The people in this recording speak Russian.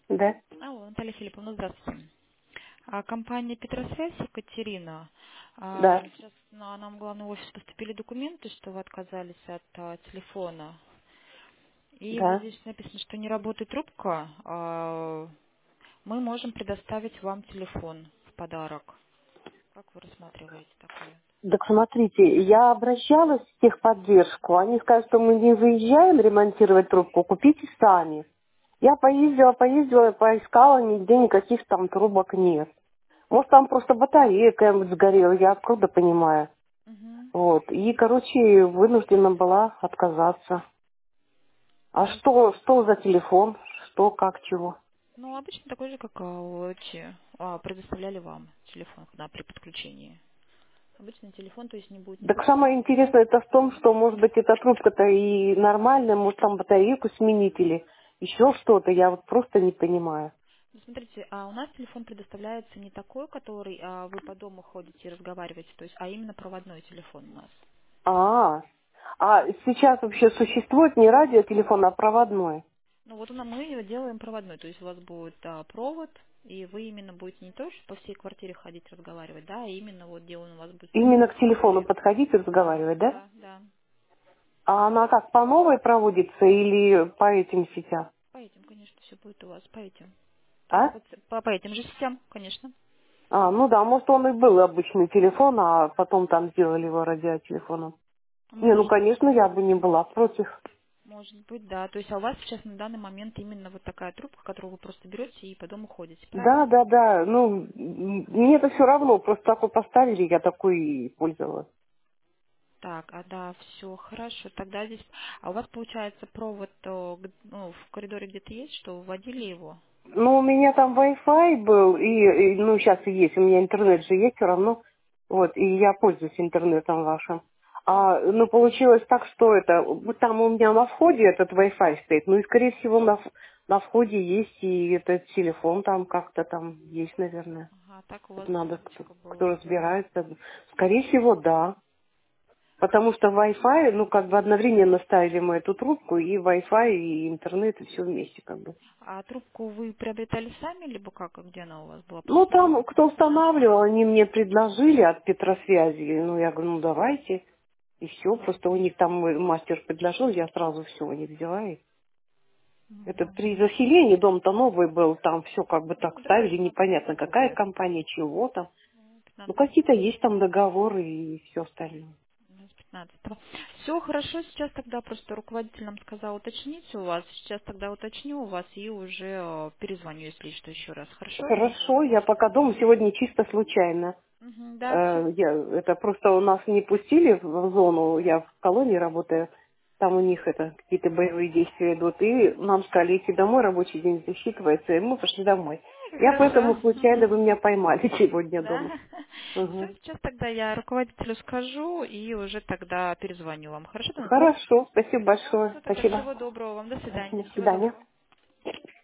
Да, Алло, Наталья Филипповна, здравствуйте. Компания «Петросвязь», Екатерина. да, Сейчас на нам в главный офис поступили документы, что вы отказались от телефона. И вот да. здесь написано, что не работает трубка. Мы можем предоставить вам телефон в подарок. Как вы рассматриваете такое? Так смотрите, я обращалась в техподдержку. Они сказали, что мы не выезжаем ремонтировать трубку, купите сами. Я поездила, поискала, нигде никаких там трубок нет. Может, там просто батарея какая-нибудь сгорела, я откуда понимаю. Угу. Вот. И, короче, вынуждена была отказаться. А что за телефон? Что, как, чего? Ну, обычно такой же, как предоставляли вам телефон при подключении. Обычный телефон, то есть не будет Так никаких самое интересное это в том, что, может быть, эта трубка-то и нормальная, может, там батарейку сменить или еще что-то, я вот просто не понимаю. Ну, смотрите, у нас телефон предоставляется не такой, который вы по дому ходите и разговариваете, то есть, а именно проводной телефон у нас. А, а сейчас вообще существует не радиотелефон, а проводной? Ну вот мы его делаем проводной, то есть у вас будет провод, и вы именно будете не то, что по всей квартире ходить разговаривать, да, а именно вот где он у вас будет стоять в Именно к телефону коридоре. подходить и Да, разговаривать, да? да, да. А она как, по новой проводится или по этим сетям? По этим, конечно, все будет у вас, по этим. То есть А? по этим же сетям, конечно. А, ну да, может, он и был обычный телефон, а потом там сделали его радиотелефоном. Не, ну, Может, конечно, я бы не была против. может быть, да. То есть, а у вас сейчас на данный момент именно вот такая трубка, которую вы просто берете и по дому ходите, Да, правильно? да, да. Ну, мне это все равно. Просто такой поставили, я такой и пользовалась. Так, да, все хорошо. Тогда здесь, у вас получается провод в коридоре где-то есть, что вы вводили его? Ну, у меня там Wi-Fi был, ну, сейчас и есть. У меня интернет же есть все равно. Вот, и я пользуюсь интернетом вашим. Ну, получилось так, что это, вот там у меня на входе этот Wi-Fi стоит. Ну, и, скорее всего, на входе есть и этот телефон там как-то там есть, наверное. Ага, так у вас Это надо, проводочка кто была. разбирается. Скорее всего, да. Потому что Wi-Fi, ну, как бы одновременно ставили мы эту трубку, и Wi-Fi, и интернет, и все вместе, как бы. А трубку вы приобретали сами, либо как, где она у вас была Ну, просто там, кто нашла? устанавливал, они мне предложили от Петросвязи. Ну, я говорю, ну, давайте. И все, просто у них там мой мастер предложил, я сразу все у них взяла. И это Мгм. при заселении, дом-то новый был, там все как бы так Ну да, ставили, непонятно, какая компания, чего там. Ну, 15 какие-то есть там договоры и все остальное. с 15. Все хорошо, сейчас тогда просто руководитель нам сказал уточнить у вас. Сейчас тогда уточню у вас и уже перезвоню, если что, еще раз. Хорошо? Хорошо, я пока дома, сегодня чисто случайно. Мгм, да, все. Это просто у нас не пустили в зону, я в колонии работаю, там у них это какие-то боевые действия идут, и нам сказали идти домой, рабочий день засчитывается, и мы пошли домой. Я поэтому Хорошо. случайно вы меня поймали сегодня Да. дома. Все, Мгм. сейчас тогда я руководителю скажу и уже тогда перезвоню вам. Хорошо? Хорошо, спасибо Да, большое, все, тогда спасибо. всего доброго вам. До До свидания. Всего свидания. доброго.